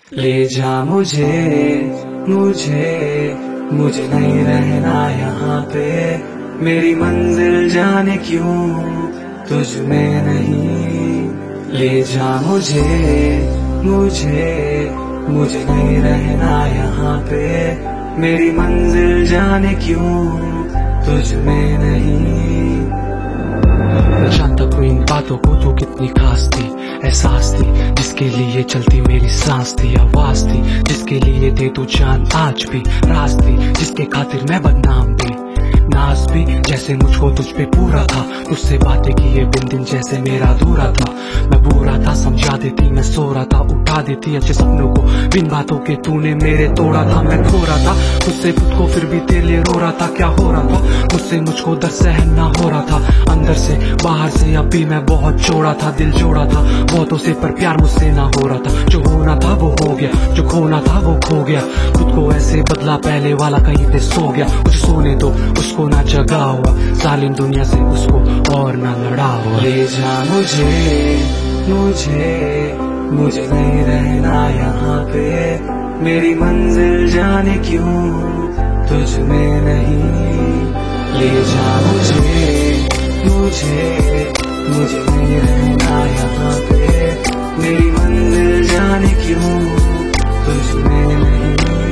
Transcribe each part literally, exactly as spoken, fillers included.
ले जा मुझे मुझे मुझे नहीं रहना यहाँ पे, मेरी मंजिल जाने क्यों तुझ में नहीं। ले जा मुझे मुझे मुझे नहीं रहना यहाँ पे, मेरी मंजिल जाने क्यों तुझ में नहीं। जानता तू इन बातों को तो कितनी खास थी, एहसास थी जिसके लिए चलती मेरी सांस थी, आवाज थी जिसके लिए दे तू जान आज भी, राज थी जिसके खातिर मैं बदनाम भी, नाज भी जैसे मुझको तुझ पे पूरा था, तुझसे बातें किए बिन दिन जैसे मेरा अधूरा था। मैं बुरा था समझा देती, मैं सो रहा था उठा देती अच्छे सपनों को, बिन बातों के तूने मेरे तोड़ा था। मैं खो रहा था मुझसे खुद को फिर भी तेरे लिए रो रहा था, क्या हो रहा था मुझसे मुझको दर्द सहन ना हो रहा था, अंदर से बाहर से अब भी मैं बहुत जोड़ा था, दिल जोड़ा था बहुतों से पर प्यार मुझसे ना हो रहा था। जो होना था वो हो गया, जो खोना था वो खो गया, खुद को ऐसे बदला पहले वाला कहीं पे सो गया। मुझे सोने दो उसको ना जगा हुआ, जालिम दुनिया से उसको और ना लड़ा हुआ। ले जा मुझे मुझे मुझे नहीं रहना यहाँ पे, मेरी मंजिल जाने क्यों तुझ में नहीं। ले जा मुझे मुझे मुझे नहीं रहना यहाँ पे, मेरी मंजिल जाने क्यों तुझ में नहीं।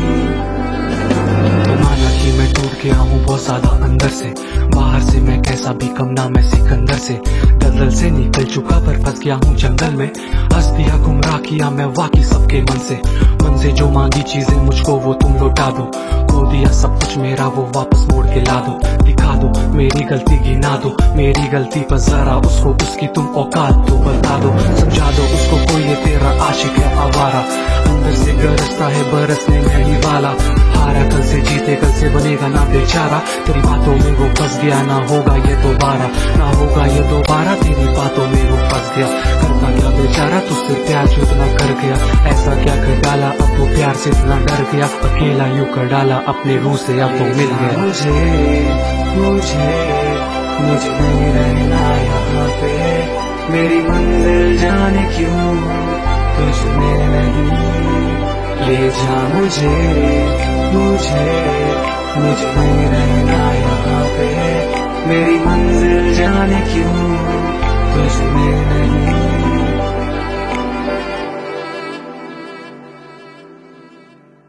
तो माना कि मैं टूट गया हूँ बहुत ज्यादा अंदर से, बाहर से मैं कैसा भी कम ना मैं सिकंदर से, दलदल से निकल चुका पर फंस गया हूँ जंगल में, हंस दिया गुमराह किया मैं वाकई सबके मन से, मन से जो मांगी चीजें मुझको वो तुम लौटा दो, खो दिया सब कुछ मेरा वो वापस मोड़ के ला दो, दिखा दो मेरी गलती गिना दो, मेरी गलती पर जरा उसको उसकी तुम औकात तो बता दो, समझा दो उसको कोई ये तेरा आशिक है आवारा, अंदर से गरजता है बरसने नहीं वाला, हारा कल से जीते कल से बनेगा ना बेचारा, तेरी बातों में वो फंस गया ना होगा ये दोबारा, ना होगा ये दोबारा, तेरी बातों में वो फंस गया, करता क्या बेचारा तुझसे प्यार जो इतना कर गया, ऐसा क्या कर डाला अब वो प्यार से इतना डर गया, अकेला यूं कर डाला अपने रूह से अब वो मिल गया। मुझे मुझे मुझे नहीं रहना यहाँ पे, मेरी मंजिल जाने क्यों तुझ में नहीं। ले जा मुझे मुझे मुझे नहीं रहना यहाँ पे, मेरी मंजिल जाने क्यों तुझ में नहीं।